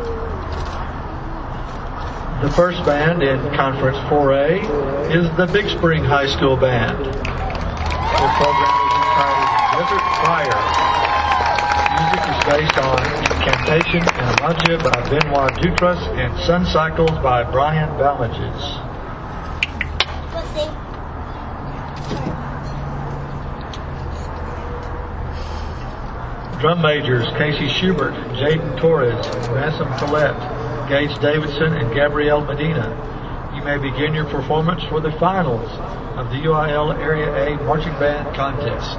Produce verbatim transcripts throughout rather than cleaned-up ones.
The first band in Conference four A is the Big Spring High School Band. Their program is entitled Desert Fire. Music is based on Cantation and Amancia by Benoit Dutras and Sun Cycles by Brian Ballages. Drum majors Casey Schubert, Jaden Torres, Ransom Collette, Gage Davidson, and Gabrielle Medina. You may begin your performance for the finals of the U I L Area A Marching Band Contest.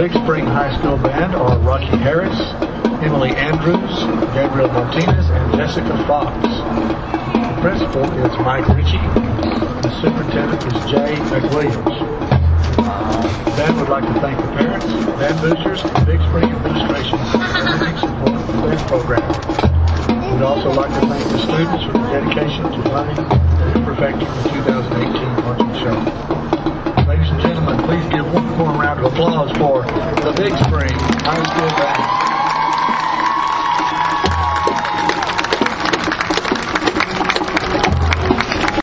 Big Spring High School Band are Rocky Harris, Emily Andrews, Gabriel Martinez, and Jessica Fox. The principal is Mike Ritchie. The superintendent is Jay McWilliams. The band would like to thank the parents, band boosters, and Big Spring administration for everything support of the band program. We'd also like to thank the students for their dedication to learning and perfecting the two thousand eighteen marching show. Ladies and gentlemen, please give one more round of applause for the Big Spring High School Band.